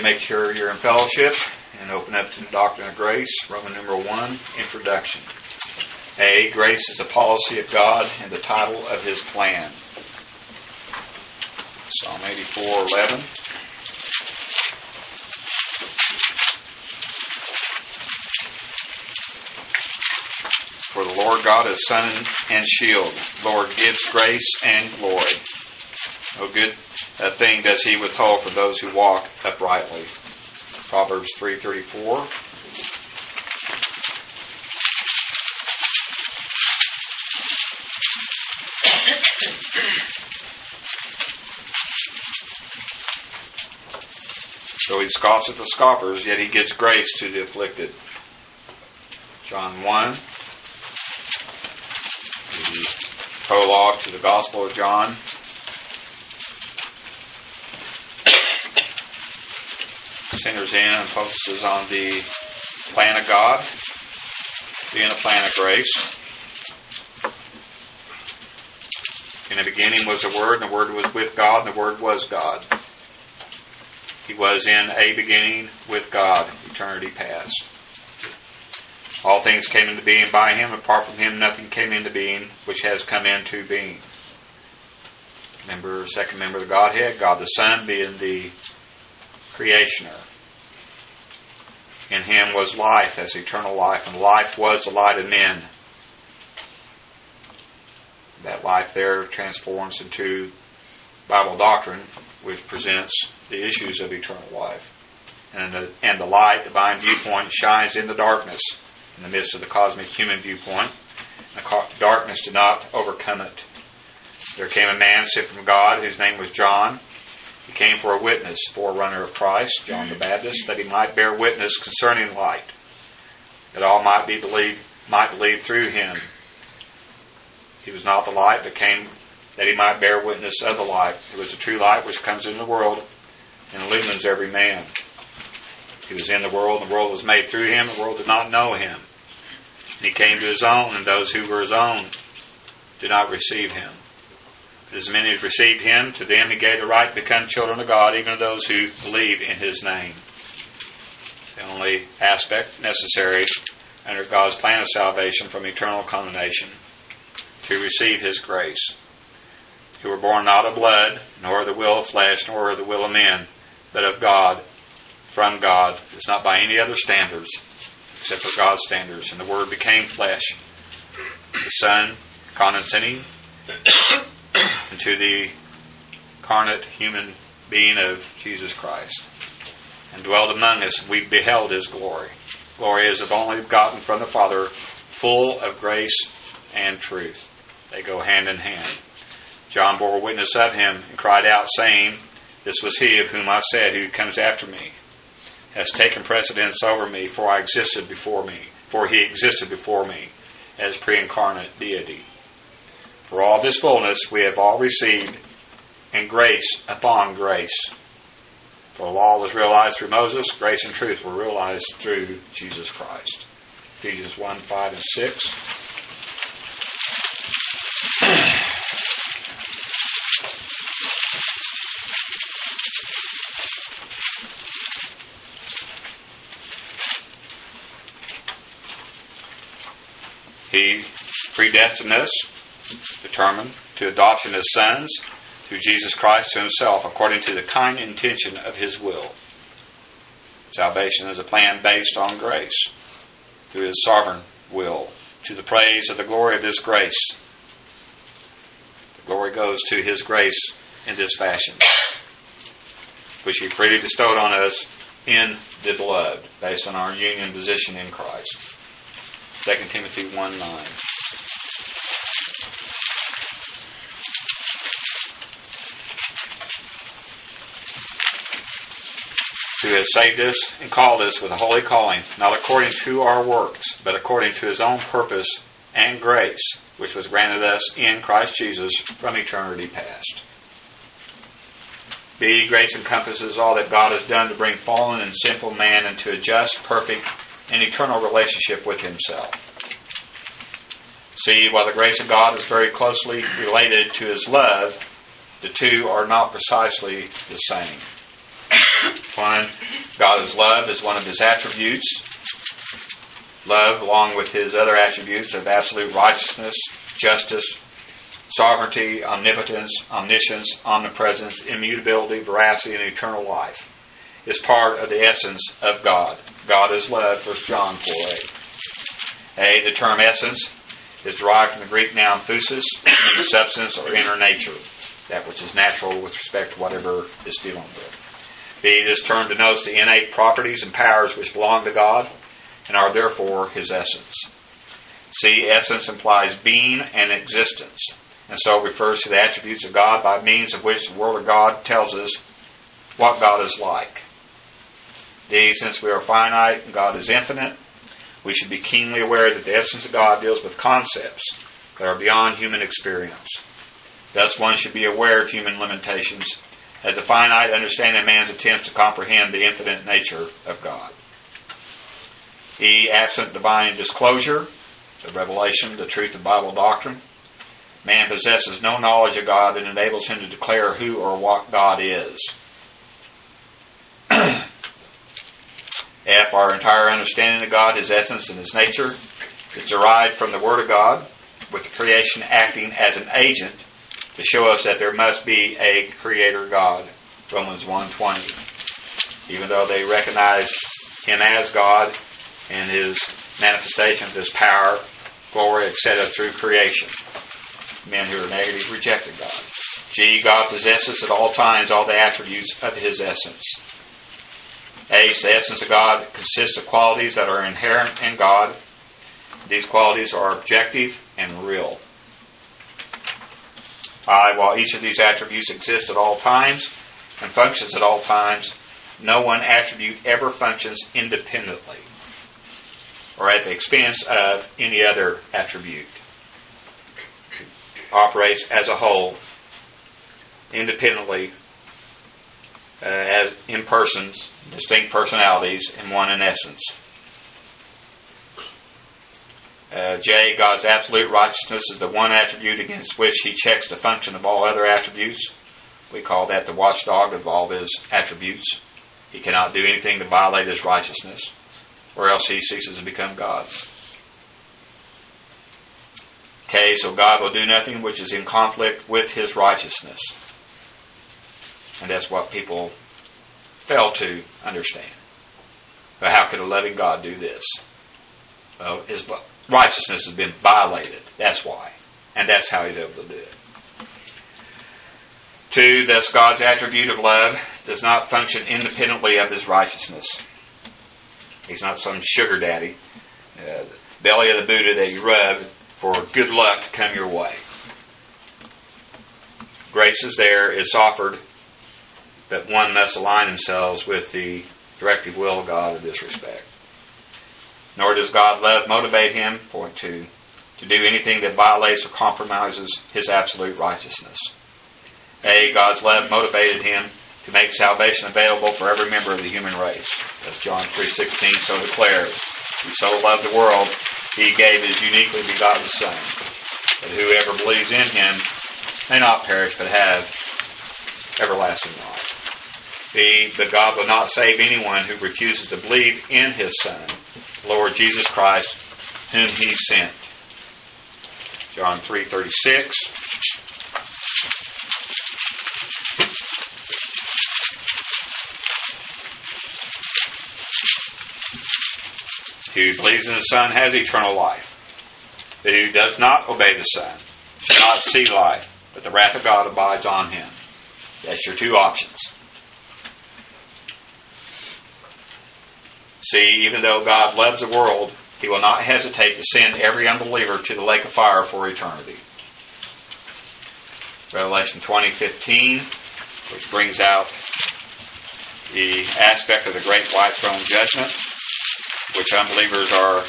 Okay, make sure you're in fellowship and open up to the Doctrine of Grace, Roman numeral 1, Introduction. A, grace is the policy of God and the title of His plan. Psalm 84:11. For the Lord God is sun and shield. The Lord gives grace and glory. No good thing does He withhold from those who walk uprightly. Proverbs 3:34. So He scoffs at the scoffers, yet He gives grace to the afflicted. John 1. The prologue to the Gospel of John. Centers in and focuses on the plan of God, being a plan of grace. In the beginning was the Word, and the Word was with God, and the Word was God. He was in a beginning with God, eternity past. All things came into being by Him. Apart from Him, nothing came into being which has come into being. Second member of the Godhead, God the Son being the creationer. In Him was life, as eternal life, and life was the light of men. That life there transforms into Bible doctrine, which presents the issues of eternal life. And the light, divine viewpoint, shines in the darkness, in the midst of the cosmic human viewpoint. The darkness did not overcome it. There came a man sent from God, whose name was John. He came for a witness, forerunner of Christ, John the Baptist, that he might bear witness concerning light, that all might believe through him. He was not the light, but came that he might bear witness of the light. It was the true light which comes into the world and illumines every man. He was in the world, and the world was made through him. The world did not know him. And he came to his own, and those who were his own did not receive him. But as many as received him, to them he gave the right to become children of God, even to those who believe in his name. The only aspect necessary under God's plan of salvation from eternal condemnation, to receive his grace. Who were born not of blood, nor of the will of flesh, nor of the will of men, but of God, from God. It's not by any other standards, except for God's standards. And the Word became flesh, the Son condescending into the incarnate human being of Jesus Christ, and dwelled among us. We beheld his glory. Glory is of only begotten from the Father, full of grace and truth. They go hand in hand. John bore witness of him and cried out, saying, This was he of whom I said, Who comes after me has taken precedence over me, for he existed before me as pre-incarnate deity. For all this fullness we have all received, and grace upon grace. For the law was realized through Moses, grace and truth were realized through Jesus Christ. Ephesians 1, 5, and 6. He predestined us, determined, to adoption as sons through Jesus Christ to himself, according to the kind intention of his will. Salvation is a plan based on grace, through his sovereign will, to the praise of the glory of this grace. The glory goes to his grace in this fashion, which he freely bestowed on us in the beloved, based on our union position in Christ. 2 Timothy 1:9. Who has saved us and called us with a holy calling, not according to our works, but according to his own purpose and grace, which was granted us in Christ Jesus from eternity past. B, grace encompasses all that God has done to bring fallen and sinful man into a just, perfect, and eternal relationship with himself. C, while the grace of God is very closely related to his love, the two are not precisely the same. 1, God is love is one of His attributes. Love, along with His other attributes of absolute righteousness, justice, sovereignty, omnipotence, omniscience, omnipresence, immutability, veracity, and eternal life, is part of the essence of God. God is love, 1 John 4:8. The term essence is derived from the Greek noun phusis, meaning substance or inner nature, that which is natural with respect to whatever is dealing with. B, this term denotes the innate properties and powers which belong to God and are therefore His essence. C, essence implies being and existence, and so refers to the attributes of God by means of which the Word of God tells us what God is like. D, since we are finite and God is infinite, we should be keenly aware that the essence of God deals with concepts that are beyond human experience. Thus one should be aware of human limitations as a finite understanding of man's attempts to comprehend the infinite nature of God. E, absent divine disclosure, the revelation, the truth of Bible doctrine, man possesses no knowledge of God that enables him to declare who or what God is. F, our entire understanding of God, His essence and His nature, is derived from the Word of God, with the creation acting as an agent to show us that there must be a Creator God, Romans 1:20. Even though they recognized Him as God and His manifestation of His power, glory, etc. through creation. Men who are negative rejected God. G, God possesses at all times all the attributes of His essence. H, the essence of God consists of qualities that are inherent in God. These qualities are objective and real. I, while each of these attributes exists at all times and functions at all times, no one attribute ever functions independently or at the expense of any other attribute. Operates as a whole, independently, as in persons, distinct personalities, and one in essence. J, God's absolute righteousness is the one attribute against which He checks the function of all other attributes. We call that the watchdog of all His attributes. He cannot do anything to violate His righteousness, or else He ceases to become God. K, so God will do nothing which is in conflict with His righteousness. And that's what people fail to understand. But how could a loving God do this? Well, His righteousness has been violated. That's why. And that's how He's able to do it. 2, thus God's attribute of love does not function independently of His righteousness. He's not some sugar daddy, the belly of the Buddha that you rub for good luck to come your way. Grace is there, is offered, but one must align themselves with the directive will of God in this respect. Nor does God love motivate him, point 2, to do anything that violates or compromises His absolute righteousness. A, God's love motivated Him to make salvation available for every member of the human race. As John 3:16 so declares, He so loved the world, He gave His uniquely begotten Son, that whoever believes in Him may not perish but have everlasting life. B, but God will not save anyone who refuses to believe in His Son, Lord Jesus Christ, whom He sent. John 3:36. Who believes in the Son has eternal life. But who does not obey the Son shall not see life, but the wrath of God abides on him. That's your two options. See, even though God loves the world, He will not hesitate to send every unbeliever to the lake of fire for eternity. Revelation 20:15, which brings out the aspect of the great white throne judgment, which unbelievers are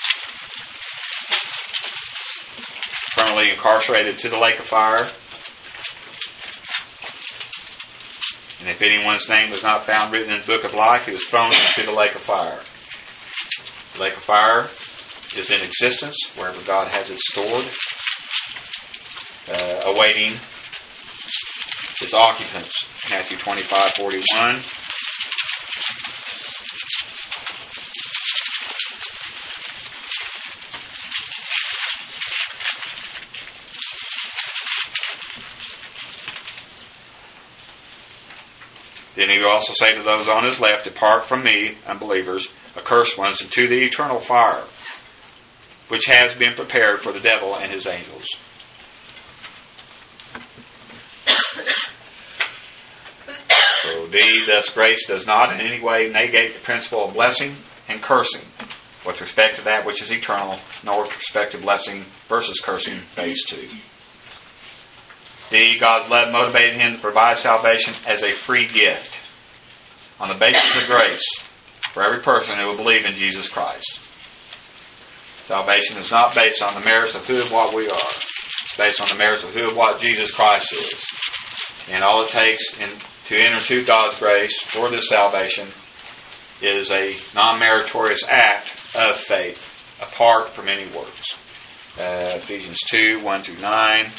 permanently incarcerated to the lake of fire. And if anyone's name was not found written in the book of life, he was thrown into the lake of fire. The lake of fire is in existence wherever God has it stored, awaiting its occupants. Matthew 25:41. Then he will also say to those on his left, Depart from me, unbelievers, accursed ones, into the eternal fire, which has been prepared for the devil and his angels. So D, thus grace does not in any way negate the principle of blessing and cursing with respect to that which is eternal, nor with respect to blessing versus cursing, phase 2. D, God's love motivated him to provide salvation as a free gift on the basis of grace for every person who will believe in Jesus Christ. Salvation is not based on the merits of who and what we are. It's based on the merits of who and what Jesus Christ is. And all it takes to enter into God's grace for this salvation is a non-meritorious act of faith apart from any works. Ephesians 2, 1 through 9.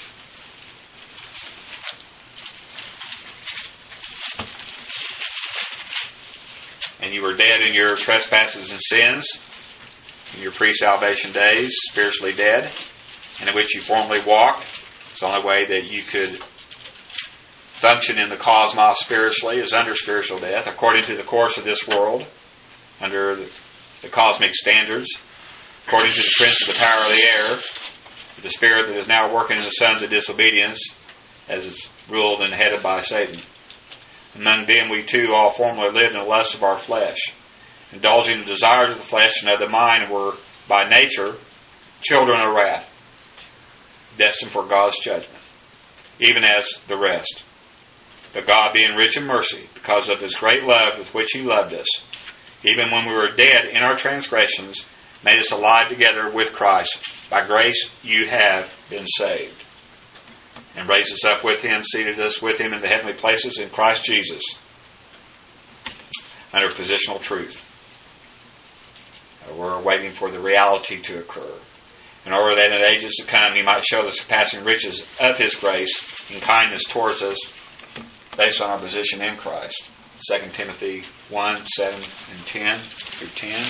And you were dead in your trespasses and sins, in your pre-salvation days, spiritually dead, and in which you formerly walked. It's the only way that you could function in the cosmos spiritually is under spiritual death, according to the course of this world, under the cosmic standards, according to the prince of the power of the air, the spirit that is now working in the sons of disobedience, as is ruled and headed by Satan. Among them we too all formerly lived in the lust of our flesh, indulging the desires of the flesh and of the mind, and were by nature children of wrath, destined for God's judgment, even as the rest. But God, being rich in mercy, because of His great love with which He loved us, even when we were dead in our transgressions, made us alive together with Christ. By grace you have been saved. And raised us up with Him, seated us with Him in the heavenly places in Christ Jesus, under positional truth. We're waiting for the reality to occur, in order that in ages to come He might show the surpassing riches of His grace and kindness towards us, based on our position in Christ. 2 Timothy 1, 7 and 10 through 10.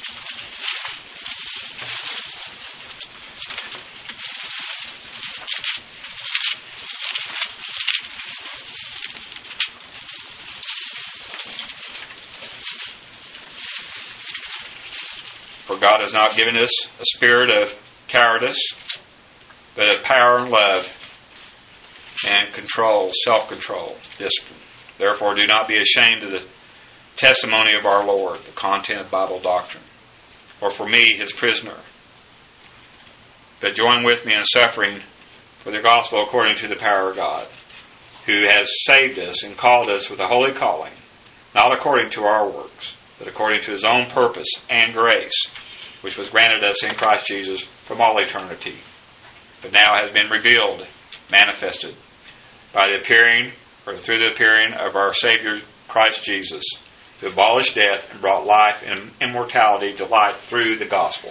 For God has not given us a spirit of cowardice, but of power and love and control, self-control, discipline. Therefore, do not be ashamed of the testimony of our Lord, the content of Bible doctrine, or for me, His prisoner. But join with me in suffering for the gospel according to the power of God, who has saved us and called us with a holy calling, not according to our works, but according to His own purpose and grace, which was granted us in Christ Jesus from all eternity, but now has been revealed, manifested, by the appearing, or through the appearing of our Savior Christ Jesus, who abolished death and brought life and immortality to light through the gospel.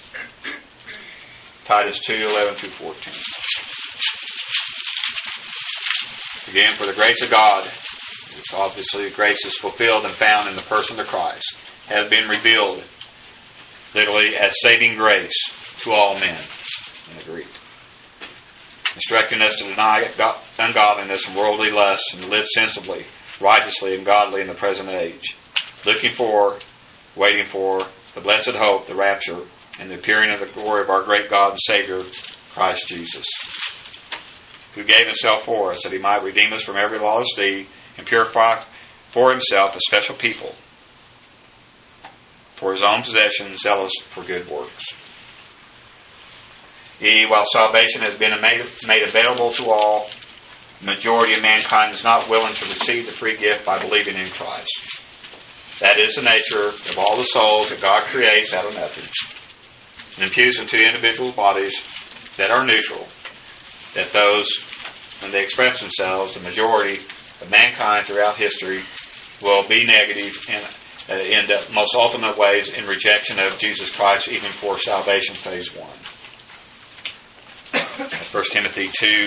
Titus 2, 11 through 14. Again, for the grace of God, it's obviously the grace is fulfilled and found in the person of Christ, has been revealed, literally as saving grace to all men in the Greek, instructing us to deny ungodliness and worldly lusts and to live sensibly, righteously, and godly in the present age, waiting for the blessed hope, the rapture, and the appearing of the glory of our great God and Savior, Christ Jesus, who gave Himself for us, that He might redeem us from every lawless deed and purify for Himself a special people, for His own possession, zealous for good works. While salvation has been made available to all, the majority of mankind is not willing to receive the free gift by believing in Christ. That is the nature of all the souls that God creates out of nothing and imputes into individual bodies that are neutral, that those, when they express themselves, the majority of mankind throughout history will be negative and in the most ultimate ways in rejection of Jesus Christ, even for salvation phase 1. 1 Timothy 2,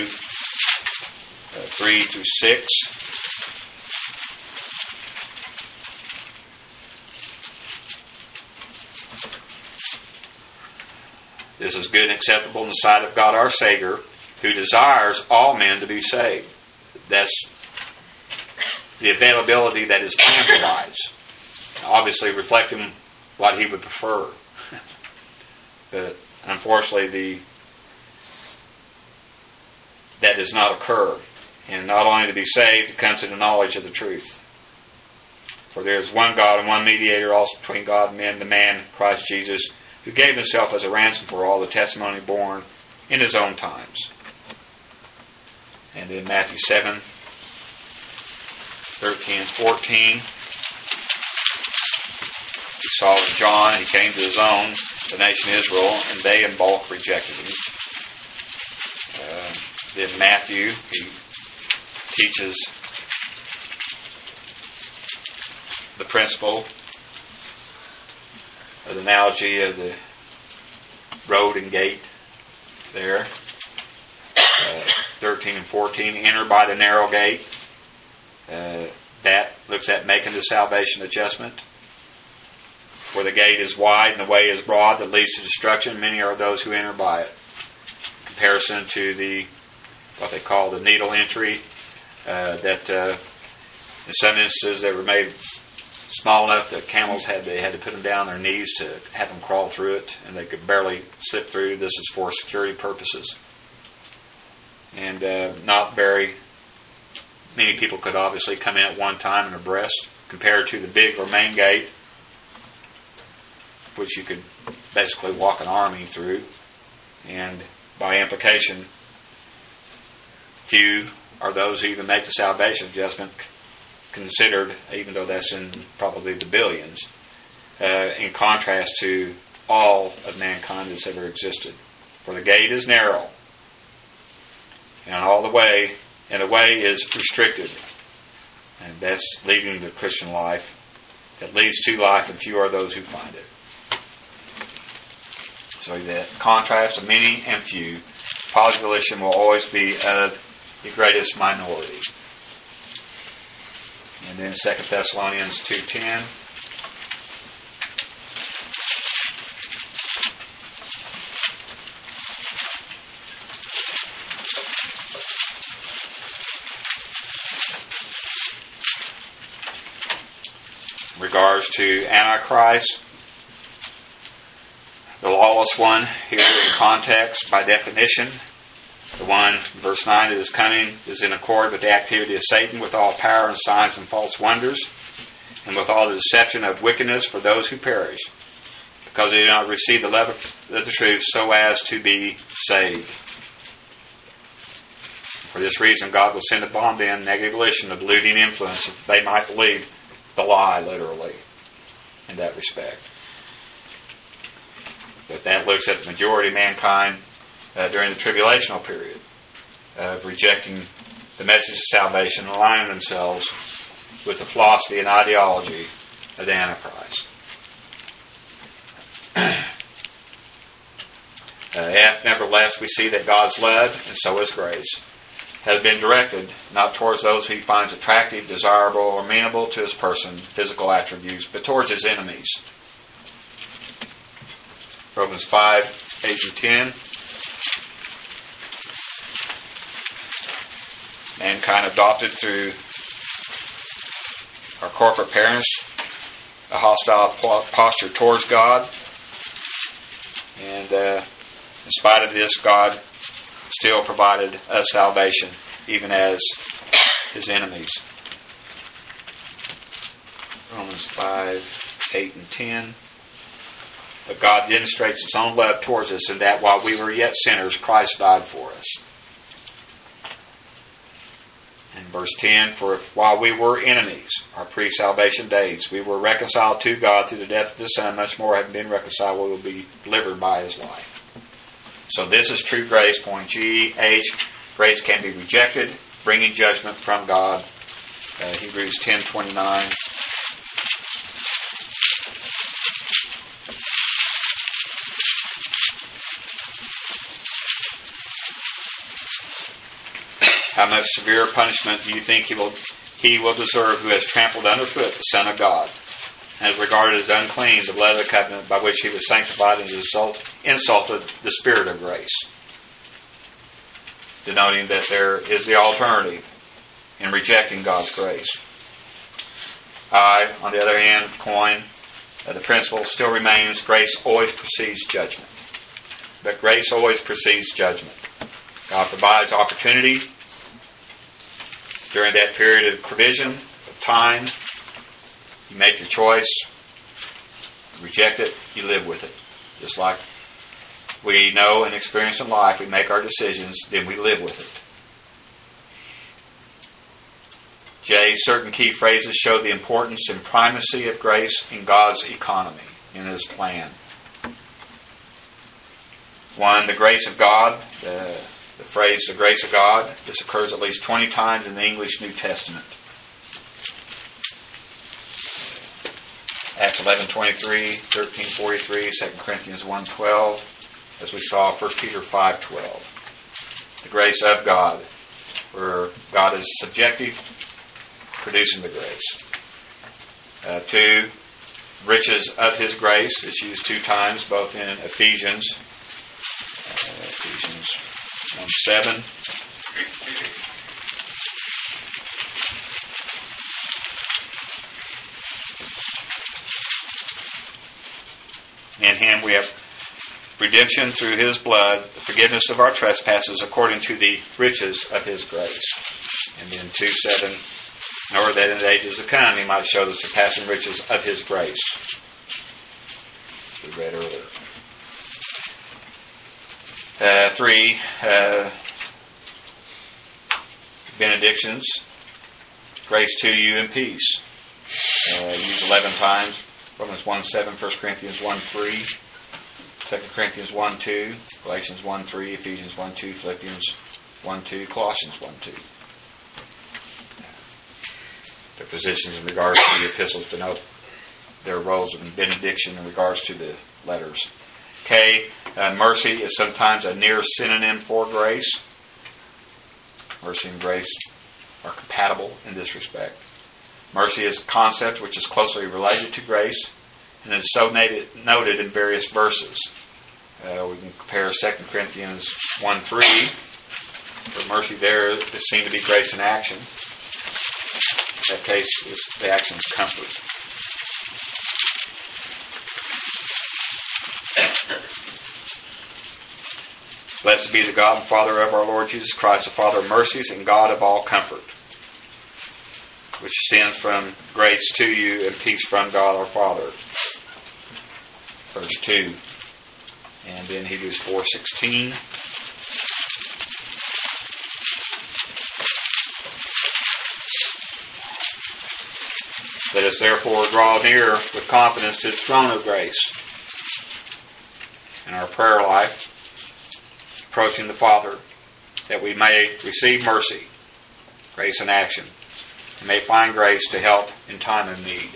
3 through 6. This is good and acceptable in the sight of God our Savior, who desires all men to be saved. That's the availability that his plan provides. Obviously reflecting what he would prefer. But unfortunately, that does not occur. And not only to be saved, it comes to the knowledge of the truth. For there is one God and one mediator also between God and men, the man Christ Jesus, who gave himself as a ransom for all, the testimony born in his own times. And in Matthew 7, 13 and 14, we saw with John, he came to his own, the nation Israel, and they in bulk rejected him. Then Matthew, he teaches the principle of the analogy of the road and gate there. 13 and 14, enter by the narrow gate. That looks at making the salvation adjustment. For the gate is wide and the way is broad that leads to destruction. Many are those who enter by it. In comparison to what they call the needle entry, that in some instances they were made small enough that camels had to put them down on their knees to have them crawl through it, and they could barely slip through. This is for security purposes. And not very many people could obviously come in at one time in abreast, compared to the big or main gate, which you could basically walk an army through. And by implication, few are those who even make the salvation adjustment considered, even though that's in probably the billions, in contrast to all of mankind that's ever existed. For the gate is narrow, and the way is restricted, and that's leading to Christian life. That leads to life, and few are those who find it. So the contrast of many and few, positive volition will always be of the greatest minority. And then 2 Thessalonians 2:10. In regards to Antichrist, the lawless one, here in context, by definition, the one, verse 9, that is coming is in accord with the activity of Satan, with all power and signs and false wonders, and with all the deception of wickedness for those who perish, because they do not receive the love of the truth so as to be saved. For this reason, God will send upon them negative volition, a deluding influence, that they might believe the lie, literally, in that respect. But that looks at the majority of mankind during the tribulational period of rejecting the message of salvation and aligning themselves with the philosophy and ideology of the Antichrist. Nevertheless, we see that God's love, and so is grace, has been directed not towards those who he finds attractive, desirable, or amenable to his person, physical attributes, but towards his enemies. Romans 5, 8 and 10. Mankind adopted through our corporate parents a hostile posture towards God. And in spite of this, God still provided us salvation, even as his enemies. Romans 5, 8 and 10. But God demonstrates his own love towards us in that while we were yet sinners, Christ died for us. And verse 10, for if while we were enemies, our pre-salvation days, we were reconciled to God through the death of the Son, much more having been reconciled, we will be delivered by his life. So this is true grace, point G. H, grace can be rejected, bringing judgment from God. Hebrews 10:29. How much severe punishment do you think he will deserve who has trampled underfoot the Son of God, and has regarded as unclean the blood of the covenant by which he was sanctified, and insulted the Spirit of grace? Denoting that there is the alternative in rejecting God's grace. I, on the other hand, coin, the principle still remains: grace always precedes judgment. But grace always precedes judgment. God provides opportunity during that period of provision, of time. You make your choice. You reject it. You live with it. Just like we know and experience in life, we make our decisions, then we live with it. J, certain key phrases show the importance and primacy of grace in God's economy, in His plan. 1, the grace of God. The phrase, the grace of God, this occurs at least 20 times in the English New Testament. Acts 11:23, 13:43, 2 Corinthians 1:12, as we saw, 1 Peter 5:12. The grace of God, where God is subjective, producing the grace. 2, riches of His grace is used 2 times, both in Ephesians 1:7. In Him we have redemption through His blood, the forgiveness of our trespasses according to the riches of His grace. And then 2:7, in order that in the ages to come He might show the surpassing riches of His grace. We read earlier. 3, benedictions. Grace to you and peace. Used 11 times. Romans 1:7, 1 Corinthians 1:3, 2 Corinthians 1:2, Galatians 1:3, Ephesians 1:2, Philippians 1:2, Colossians 1:2. The positions in regards to the epistles denote their roles in benediction in regards to the letters. K, mercy is sometimes a near synonym for grace. Mercy and grace are compatible in this respect. Mercy is a concept which is closely related to grace and is so noted in various verses. We can compare 2 Corinthians 1:3, where mercy there is seen to be grace in action. In that case, the action is comfort. Blessed be the God and Father of our Lord Jesus Christ, the Father of mercies and God of all comfort, which stems from grace to you and peace from God our Father. Verse 2. And then Hebrews 4:16. Let us therefore draw near with confidence to the throne of grace in our prayer life, approaching the Father, that we may receive mercy, grace in action, and may find grace to help in time of need.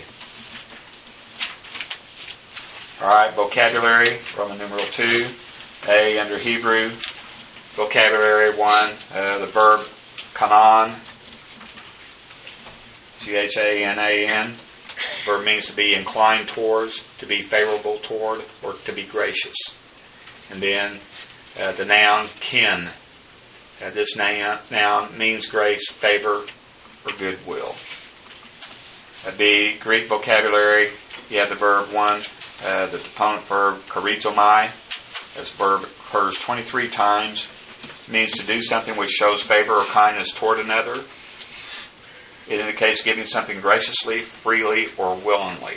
Alright, vocabulary, Roman numeral 2. A, under Hebrew, vocabulary 1, the verb kanan, C-H-A-N-A-N. Verb means to be inclined towards, to be favorable toward, or to be gracious. And then the noun kin. This noun means grace, favor, or goodwill. B, Greek vocabulary, you have the verb 1, the deponent verb charizomai. This verb occurs 23 times. It means to do something which shows favor or kindness toward another. It indicates giving something graciously, freely, or willingly.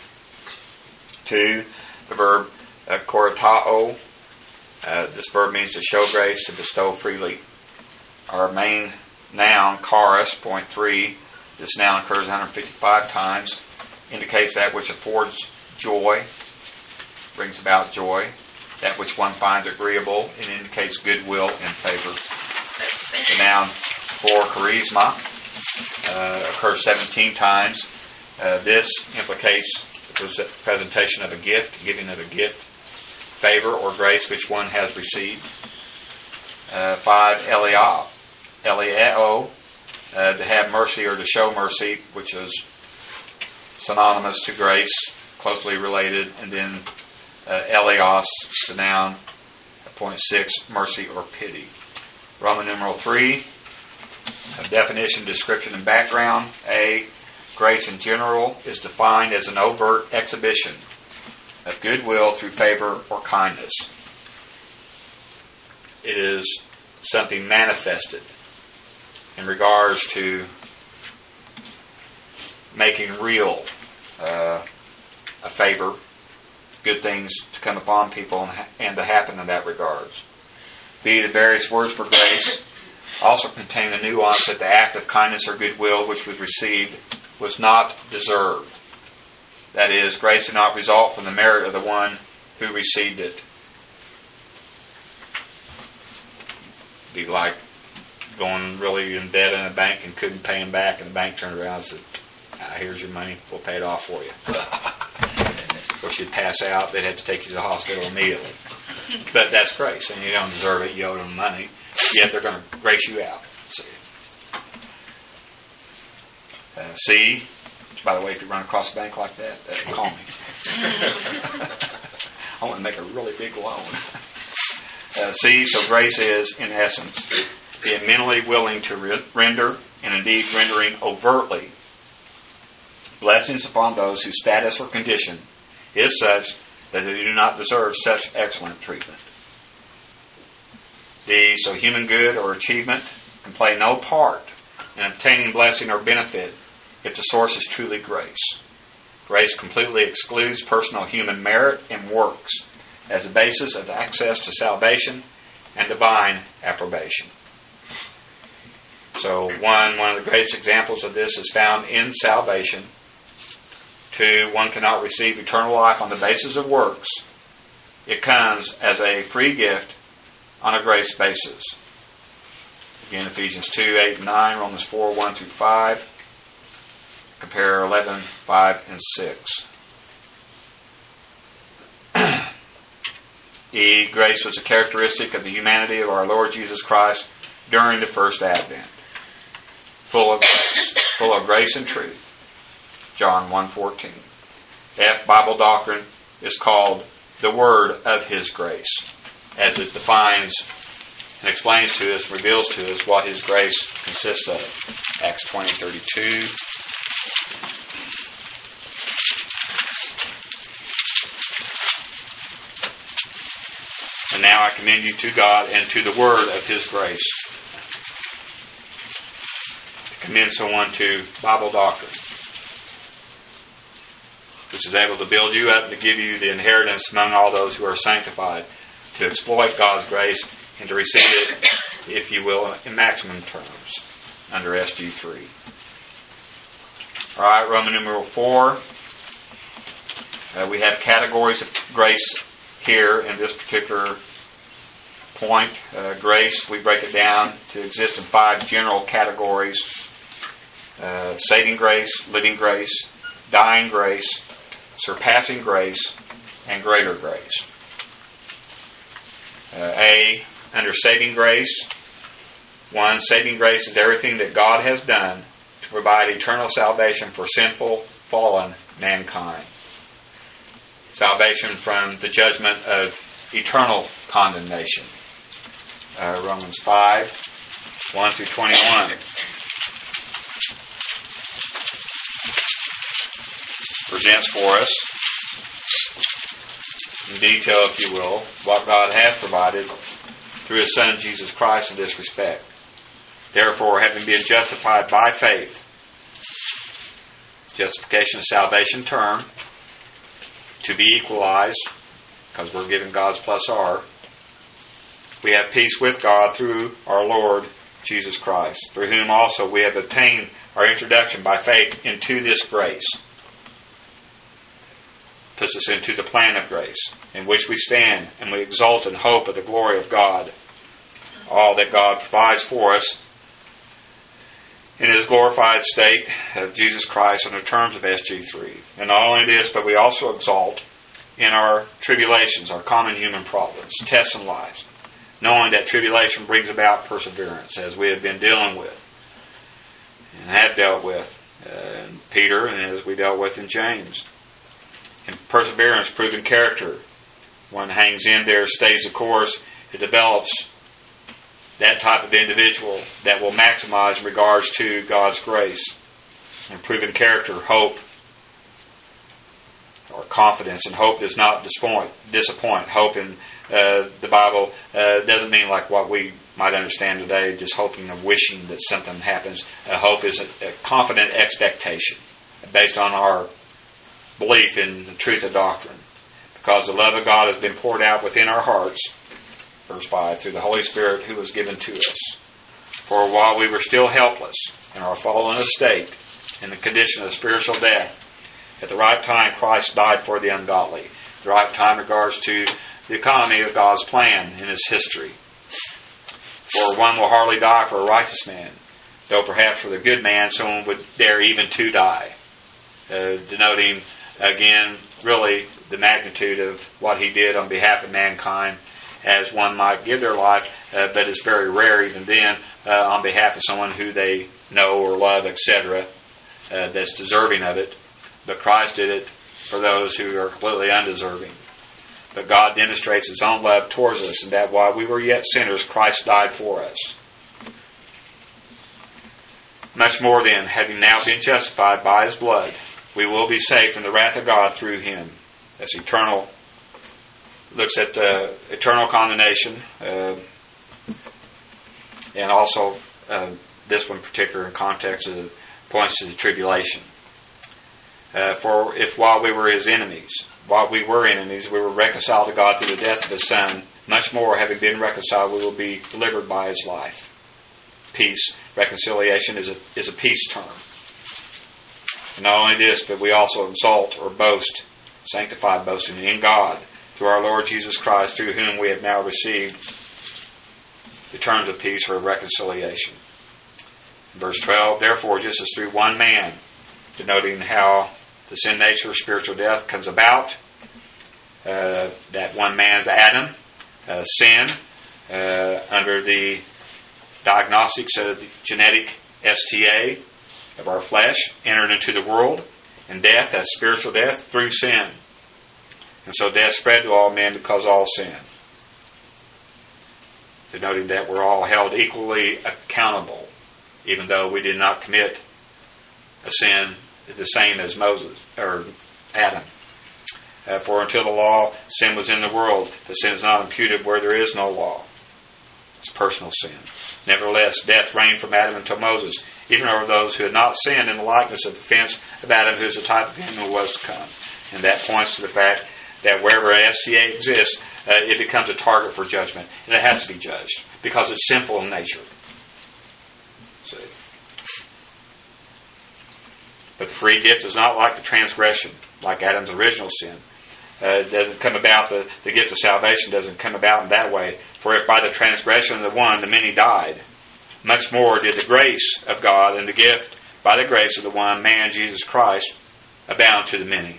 2, the verb koratao. This verb means to show grace, to bestow freely. Our main noun, charis, point 3, this noun occurs 155 times, indicates that which affords joy, brings about joy, that which one finds agreeable, and indicates goodwill and favor. The noun for charisma occurs 17 times. This implicates the presentation of a gift, giving of a gift, favor or grace which one has received. 5, eleao, to have mercy or to show mercy, which is synonymous to grace, closely related. And then eleos, the noun, point 6, mercy or pity. Roman numeral 3, definition, description, and background. A, grace in general is defined as an overt exhibition of goodwill through favor or kindness. It is something manifested in regards to making real a favor, good things to come upon people and to happen in that regards. B, the various words for grace also contain the nuance that the act of kindness or goodwill which was received was not deserved. That is, grace did not result from the merit of the one who received it. Be like going really in debt in a bank and couldn't pay him back, and the bank turned around and said, here's your money, we'll pay it off for you. Of course, you'd pass out, they'd have to take you to the hospital immediately. But that's grace, and you don't deserve it, you owe them money, yet they're going to grace you out. C, by the way, if you run across a bank like that, call me. I want to make a really big loan. C, so grace is, in essence, being mentally willing to render, and indeed rendering overtly, blessings upon those whose status or condition is such that they do not deserve such excellent treatment. D, so human good or achievement can play no part in obtaining blessing or benefit if the source is truly grace. Grace completely excludes personal human merit and works as a basis of access to salvation and divine approbation. So one of the greatest examples of this is found in salvation. 2, one cannot receive eternal life on the basis of works. It comes as a free gift on a grace basis. Again, Ephesians 2, 8 and 9, Romans 4, 1 through 5. Compare 11, 5 and 6. E, grace was a characteristic of the humanity of our Lord Jesus Christ during the first advent. Full of grace and truth. John 1:14. F, Bible doctrine is called the Word of His grace, as it defines and explains to us, reveals to us what His grace consists of. Acts 20:32. And now I commend you to God and to the Word of His grace. To commend someone to Bible doctrine, which is able to build you up and to give you the inheritance among all those who are sanctified, to exploit God's grace and to receive it, if you will, in maximum terms, under SG3. All right, Roman numeral 4. We have categories of grace here in this particular point. Grace, we break it down to exist in 5 general categories. Saving grace, living grace, dying grace, surpassing grace, and greater grace. A, under saving grace, 1, saving grace is everything that God has done to provide eternal salvation for sinful, fallen mankind. Salvation from the judgment of eternal condemnation. Romans 5, 1 through 21. Presents for us, in detail, if you will, what God has provided through His Son, Jesus Christ, in this respect. Therefore, having been justified by faith, justification of salvation term, to be equalized, because we're given God's plus R, we have peace with God through our Lord Jesus Christ, through whom also we have obtained our introduction by faith into this grace. Puts us into the plan of grace, in which we stand and we exult in hope of the glory of God. All that God provides for us in His glorified state of Jesus Christ on the terms of SG3. And not only this, but we also exalt in our tribulations, our common human problems, tests in lives, knowing that tribulation brings about perseverance, as we have been dealing with and have dealt with in Peter, and as we dealt with in James. And perseverance, proven character. One hangs in there, stays the course, it develops that type of individual that will maximize in regards to God's grace. Improving character, hope, or confidence. And hope does not disappoint. Hope in the Bible doesn't mean like what we might understand today, just hoping or wishing that something happens. Hope is a confident expectation based on our belief in the truth of doctrine. Because the love of God has been poured out within our hearts, verse 5, through the Holy Spirit who was given to us. For while we were still helpless in our fallen estate, in the condition of spiritual death, at the right time Christ died for the ungodly. The right time regards to the economy of God's plan in His history. For one will hardly die for a righteous man, though perhaps for the good man someone would dare even to die. Denoting, again, really the magnitude of what He did on behalf of mankind, as one might give their life, but it's very rare even then, on behalf of someone who they know or love, etc., that's deserving of it. But Christ did it for those who are completely undeserving. But God demonstrates His own love towards us, and that while we were yet sinners, Christ died for us. Much more then, having now been justified by His blood, we will be saved from the wrath of God through Him. That's eternal. Looks at eternal condemnation, and also this one particular in context points to the tribulation. For if while we were His enemies, we were reconciled to God through the death of His Son, much more, having been reconciled, we will be delivered by His life. Peace, reconciliation is a peace term. And not only this, but we also exalt or boast, sanctified boasting in God, through our Lord Jesus Christ, through whom we have now received the terms of peace or reconciliation. Verse 12, therefore, just as through one man, denoting how the sin nature, spiritual death, comes about, that one man's Adam, sin, under the diagnostics of the genetic STA of our flesh, entered into the world, and death, that's spiritual death, through sin. And so death spread to all men because all sin. Denoting that we're all held equally accountable, even though we did not commit a sin the same as Moses or Adam. For until the law, sin was in the world. The sin is not imputed where there is no law. It's personal sin. Nevertheless, death reigned from Adam until Moses, even over those who had not sinned in the likeness of the offense of Adam, who is the type of him who was to come. And that points to the fact that wherever an FCA exists, it becomes a target for judgment. And it has to be judged because it's sinful in nature. See? But the free gift is not like the transgression, like Adam's original sin. It doesn't come about, the gift of salvation doesn't come about in that way. For if by the transgression of the one the many died, much more did the grace of God and the gift by the grace of the one man, Jesus Christ, abound to the many.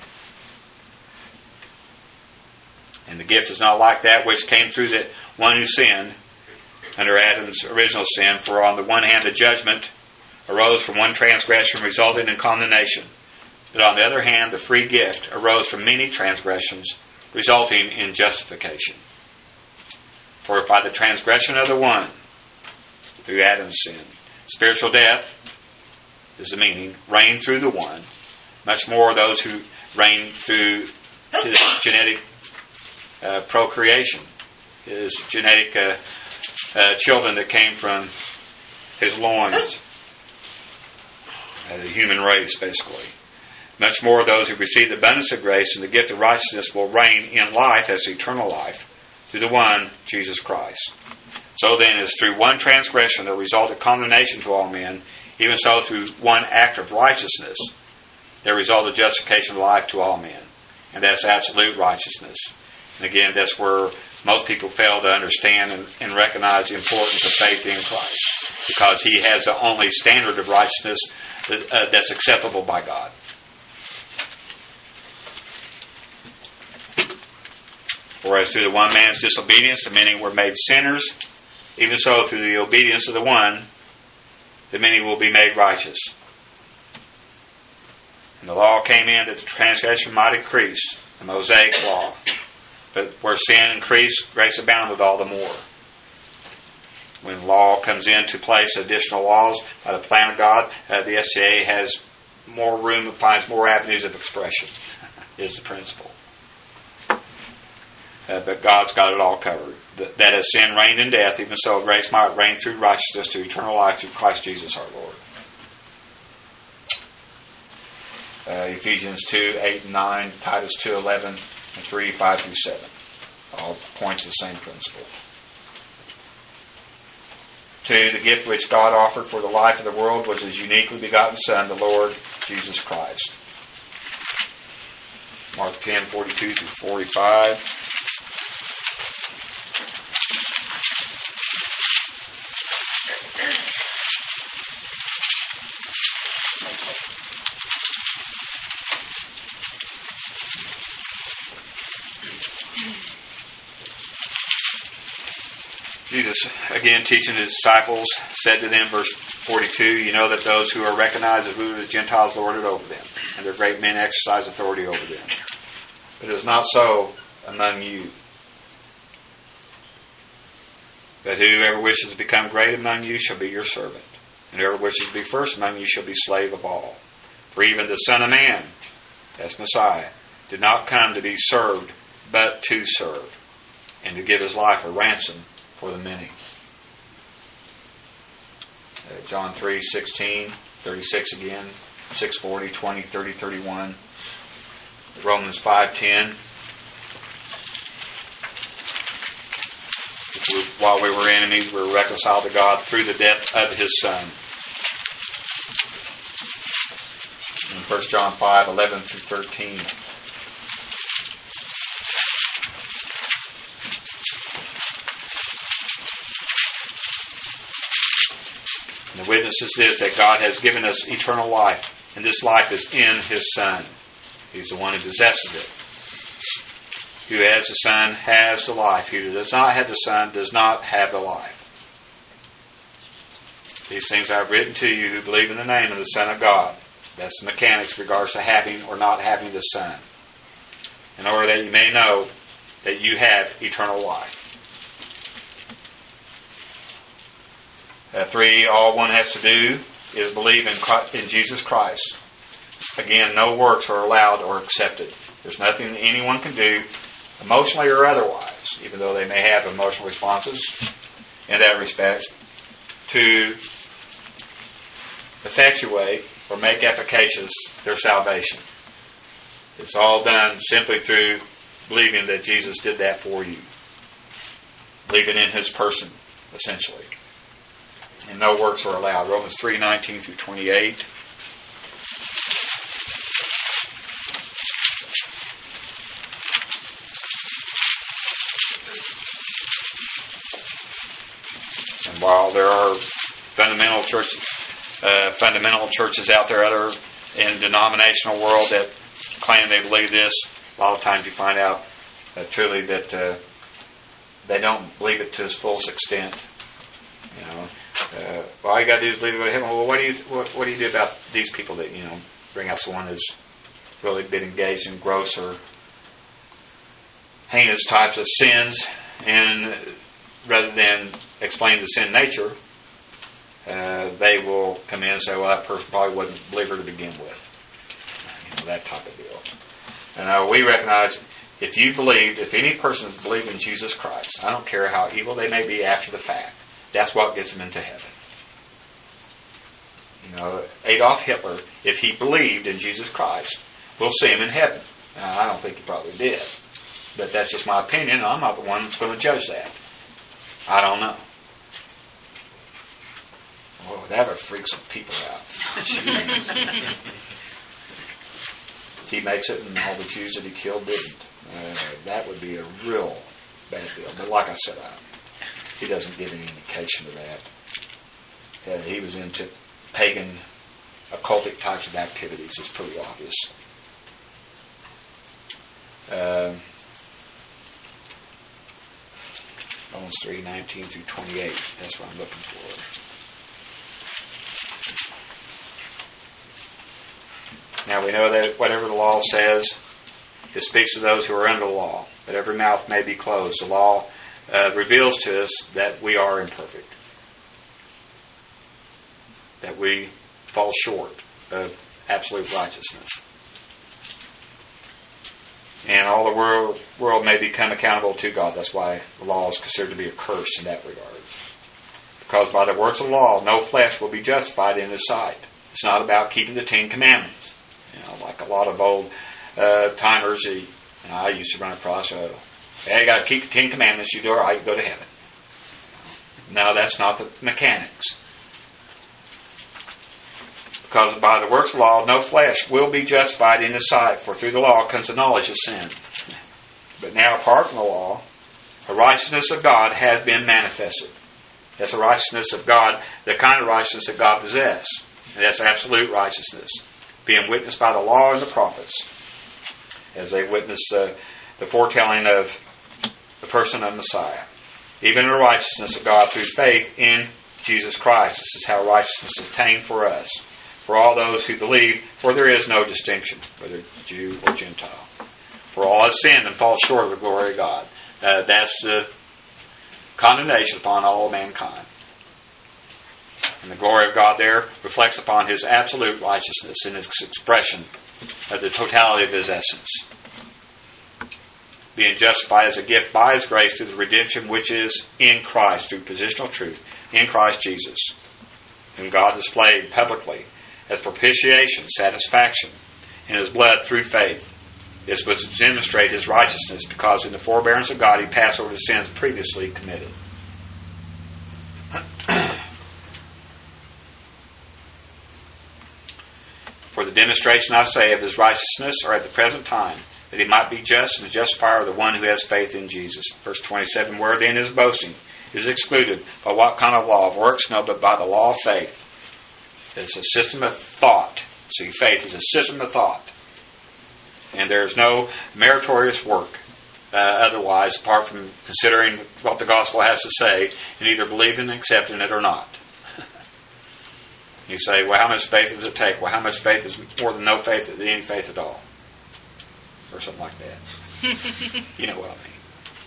And the gift is not like that which came through the one who sinned under Adam's original sin. For on the one hand the judgment arose from one transgression, resulting in condemnation. But on the other hand, the free gift arose from many transgressions, resulting in justification. For if by the transgression of the one, through Adam's sin, spiritual death, is the meaning, reigned through the one, much more those who reign through his genetic procreation, his genetic children that came from his loins, the human race, basically. Much more those who receive the abundance of grace and the gift of righteousness will reign in life as eternal life through the one, Jesus Christ. So then, as through one transgression there resulted condemnation to all men, even so through one act of righteousness there resulted justification of life to all men. And that's absolute righteousness. And again, that's where most people fail to understand and recognize the importance of faith in Christ, because He has the only standard of righteousness that's acceptable by God. For as through the one man's disobedience the many were made sinners, even so through the obedience of the one, the many will be made righteous. And the law came in that the transgression might increase, the Mosaic law. But where sin increased, grace abounded all the more. When law comes in to place additional laws by the plan of God, the SCA has more room and finds more avenues of expression, is the principle. But God's got it all covered. That as sin reigned in death, even so grace might reign through righteousness to eternal life through Christ Jesus our Lord. Ephesians 2, 8 and 9, Titus 2, 11, and 3, 5 through 7. All points to the same principle. 2, the gift which God offered for the life of the world was His uniquely begotten Son, the Lord Jesus Christ. Mark 10, 42 through 45. Jesus, again teaching His disciples, said to them, verse 42, you know that those who are recognized as rulers of the Gentiles lord it over them, and their great men exercise authority over them. But it is not so among you. But whoever wishes to become great among you shall be your servant, and whoever wishes to be first among you shall be slave of all. For even the Son of Man, that's Messiah, did not come to be served, but to serve, and to give His life a ransom for the many. John 3, 16, 36 again, 6, 40, 20, 30, 31. Romans 5, 10. While we were enemies, we were reconciled to God through the death of His Son. In 1 John 5, 11 through 13. The witness is this, that God has given us eternal life, and this life is in His Son. He's the one who possesses it. Who has the Son has the life. Who does not have the Son does not have the life. These things I have written to you who believe in the name of the Son of God. That's the mechanics in regards to having or not having the Son. In order that you may know that you have eternal life. 3, all one has to do is believe in Jesus Christ. Again, no works are allowed or accepted. There's nothing that anyone can do, emotionally or otherwise, even though they may have emotional responses in that respect, to effectuate or make efficacious their salvation. It's all done simply through believing that Jesus did that for you. Believing in His person, essentially. And no works are allowed. Romans 3, 19 through 28. And while there are fundamental churches out there, other in denominational world that claim they believe this, a lot of times you find out truly that they don't believe it to its fullest extent. You know. All you got to do is believe in Him. Well, what do you do about these people that bring out someone who's really been engaged in gross or heinous types of sins, and rather than explain the sin nature, they will come in and say, "Well, that person probably wasn't a believer to begin with." That type of deal. And we recognize if any person has believed in Jesus Christ, I don't care how evil they may be after the fact. That's what gets them into heaven. Adolf Hitler, if he believed in Jesus Christ, we'll see him in heaven. Now, I don't think he probably did. But that's just my opinion, and I'm not the one that's going to judge that. I don't know. Oh, that would freak some people out. He makes it, and all the Jews that he killed didn't. That would be a real bad deal. But like I said, he doesn't give any indication of that. He was into pagan, occultic types of activities. It's pretty obvious. Romans 3, 19 through 28. That's what I'm looking for. Now we know that whatever the law says, it speaks to those who are under the law, that every mouth may be closed. The law reveals to us that we are imperfect, that we fall short of absolute righteousness. And all the world may become accountable to God. That's why the law is considered to be a curse in that regard. Because by the works of the law, no flesh will be justified in His sight. It's not about keeping the 10 Commandments. Like a lot of old timers, I used to run across, hey, you got to keep the 10 Commandments, you do all right, you go to heaven. No, that's not the mechanics. Because by the works of the law, no flesh will be justified in His sight, for through the law comes the knowledge of sin. But now, apart from the law, the righteousness of God has been manifested. That's the righteousness of God, the kind of righteousness that God possesses. And that's absolute righteousness, being witnessed by the law and the prophets, as they witnessed the foretelling of the person of Messiah. Even the righteousness of God through faith in Jesus Christ. This is how righteousness is attained for us, for all those who believe, for there is no distinction, whether Jew or Gentile. For all have sinned and fall short of the glory of God. That's the condemnation upon all mankind. And the glory of God there reflects upon His absolute righteousness in its expression of the totality of His essence. Being justified as a gift by His grace through the redemption which is in Christ, through positional truth, in Christ Jesus, whom God displayed publicly as propitiation, satisfaction, in His blood through faith. This was to demonstrate His righteousness, because in the forbearance of God He passed over the sins previously committed. For the demonstration, I say, of His righteousness are at the present time, that He might be just and the justifier of the one who has faith in Jesus. Verse 27, where then is boasting is excluded. By what kind of law of works? No, but by the law of faith. It's a system of thought. See, faith is a system of thought. And there is no meritorious work otherwise, apart from considering what the gospel has to say and either believing and accepting it or not. You say, well, how much faith does it take? Well, how much faith is more than no faith, than any faith at all? Or something like that. You know what I mean.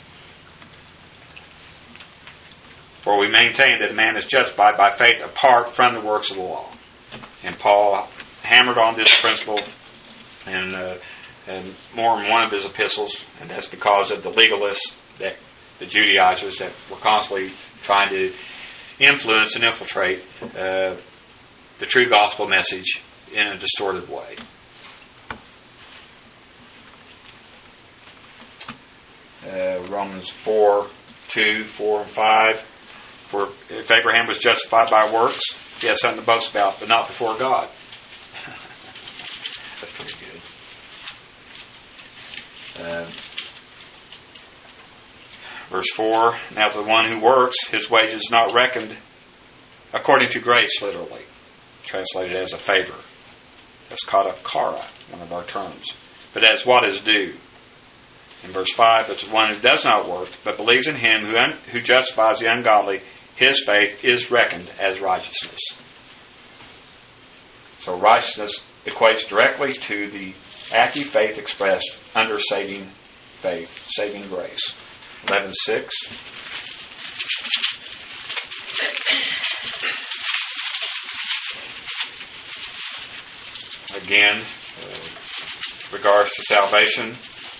For we maintain that a man is justified by faith apart from the works of the law. And Paul hammered on this principle in more than one of his epistles, and that's because of the legalists, that the Judaizers that were constantly trying to influence and infiltrate the true gospel message in a distorted way. Romans 4:2, 4, and 5. For if Abraham was justified by works, he has something to boast about, but not before God. That's pretty good. Verse 4, now to the one who works, his wage is not reckoned according to grace, literally. Translated as a favor. That's kata kara, one of our terms. But as what is due. In verse 5, but to the one who does not work, but believes in Him who justifies the ungodly, his faith is reckoned as righteousness. So righteousness equates directly to the active faith expressed under saving faith, saving grace. 11:6. Again, regards to salvation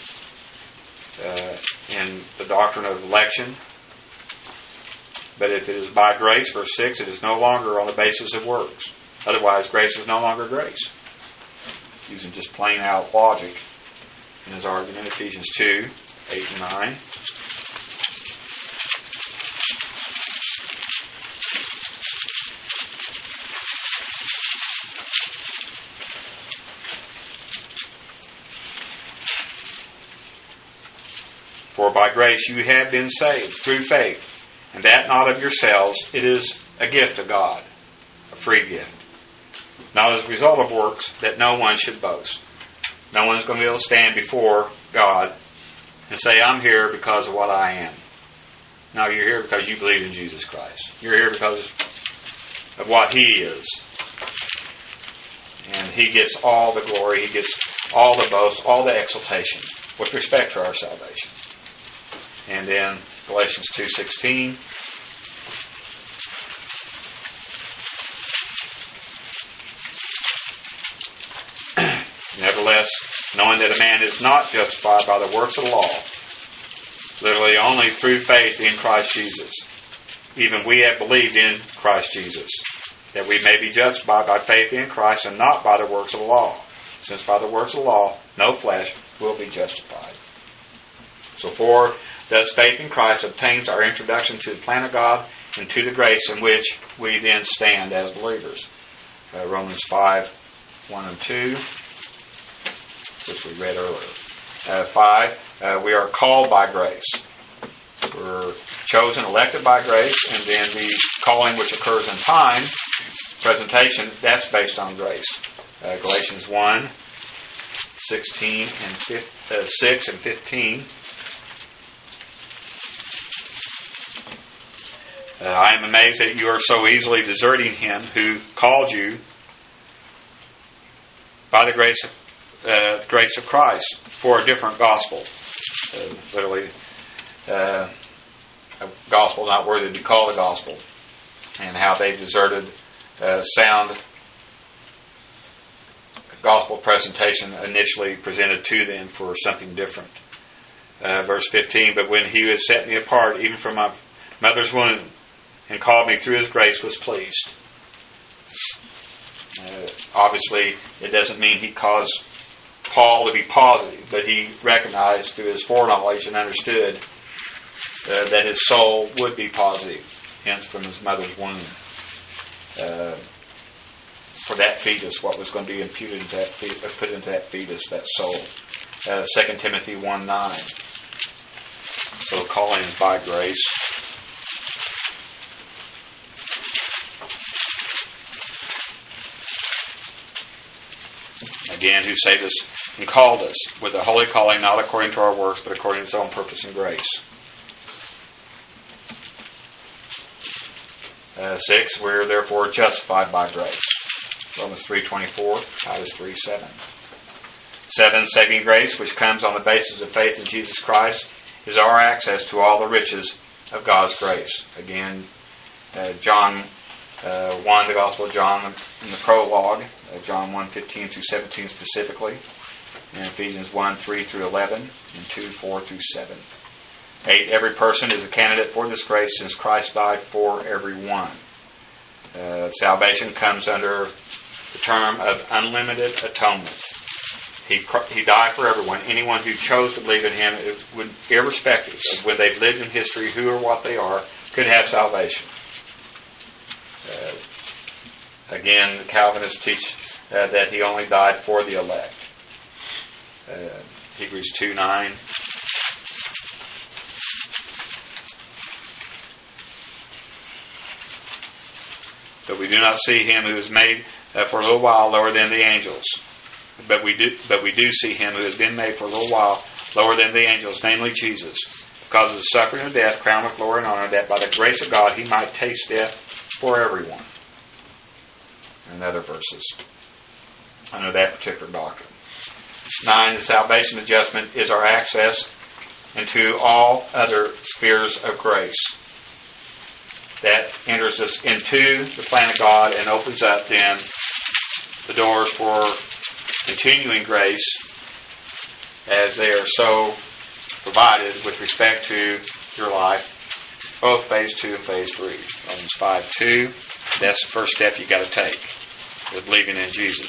in the doctrine of election. But if it is by grace, verse 6, it is no longer on the basis of works. Otherwise, grace is no longer grace. Using just plain out logic in his argument, Ephesians 2, 8 and 9. For by grace you have been saved through faith, and that not of yourselves, it is a gift of God, a free gift. Not as a result of works, that no one should boast. No one's going to be able to stand before God and say, I'm here because of what I am. No, you're here because you believe in Jesus Christ. You're here because of what He is. And He gets all the glory, He gets all the boast, all the exaltation with respect to our salvation. And then Galatians 2:16. knowing that a man is not justified by the works of the law, literally only through faith in Christ Jesus. Even we have believed in Christ Jesus, that we may be justified by faith in Christ and not by the works of the law, since by the works of the law no flesh will be justified. So for thus faith in Christ obtains our introduction to the plan of God and to the grace in which we then stand as believers. Romans 5, 1 and 2, which we read earlier. 5, we are called by grace. We're chosen, elected by grace, and then the calling which occurs in time, presentation, that's based on grace. Galatians 1, 16 and 6 and 15. I am amazed that you are so easily deserting him who called you by the grace of Christ for a different gospel. Literally, a gospel not worthy to be called a gospel, and how they deserted sound gospel presentation initially presented to them for something different. Verse 15, but when he who has set me apart, even from my mother's womb, and called me through his grace, was pleased. Obviously, it doesn't mean he caused Paul to be positive, but he recognized through his foreknowledge and understood that his soul would be positive, hence from his mother's womb. For that fetus, what was going to be imputed into that put into that fetus, that soul. 2 Timothy 1:9. So calling is by grace. Again, who saved us and called us with a holy calling, not according to our works, but according to his own purpose and grace. 6, we are therefore justified by grace. Romans 3:24, Titus 3:7. 7, saving grace, which comes on the basis of faith in Jesus Christ, is our access to all the riches of God's grace. Again, John 1, the Gospel of John in the prologue, John 1:15 through 17 specifically, and Ephesians 1:3 through 11, and 2:4 through 7. 8, every person is a candidate for this grace since Christ died for everyone. Salvation comes under the term of unlimited atonement. He died for everyone. Anyone who chose to believe in him, irrespective of when they've lived in history, who or what they are, could have salvation. Again, the Calvinists teach that he only died for the elect. Hebrews 2:9. But we do not see him who is made for a little while lower than the angels. But we do see him who has been made for a little while lower than the angels, namely Jesus, because of the suffering of death, crowned with glory and honor, that by the grace of God he might taste death for everyone. And other verses under that particular doctrine. 9, the salvation adjustment is our access into all other spheres of grace. That enters us into the plan of God and opens up then the doors for continuing grace as they are so provided with respect to your life, both phase 2 and phase 3. Romans 5:2, that's the first step you've got to take, with believing in Jesus.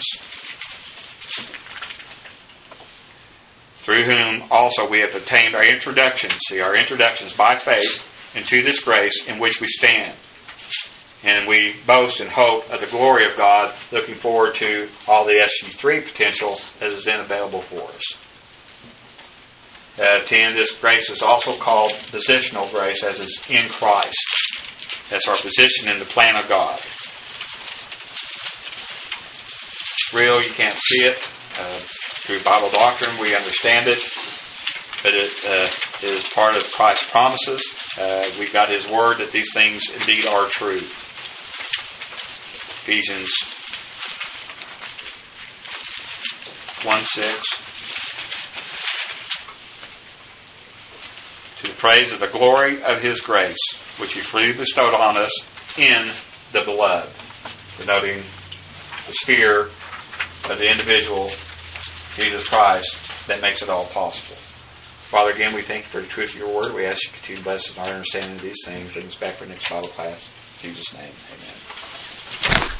Through whom also we have obtained our introduction. See, our introductions by faith into this grace in which we stand. And we boast and hope of the glory of God, looking forward to all the SG3 potential that is then available for us. 10, this grace is also called positional grace, as is in Christ. That's our position in the plan of God. It's real, you can't see it. Through Bible doctrine, we understand it, but it is part of Christ's promises. We've got His Word that these things indeed are true. Ephesians 1:6. To the praise of the glory of His grace, which He freely bestowed on us in the beloved. Denoting the sphere of the individual, Jesus Christ, that makes it all possible. Father, again, we thank you for the truth of your word. We ask you to continue to bless us in our understanding of these things. Bring us back for the next Bible class. In Jesus' name, amen.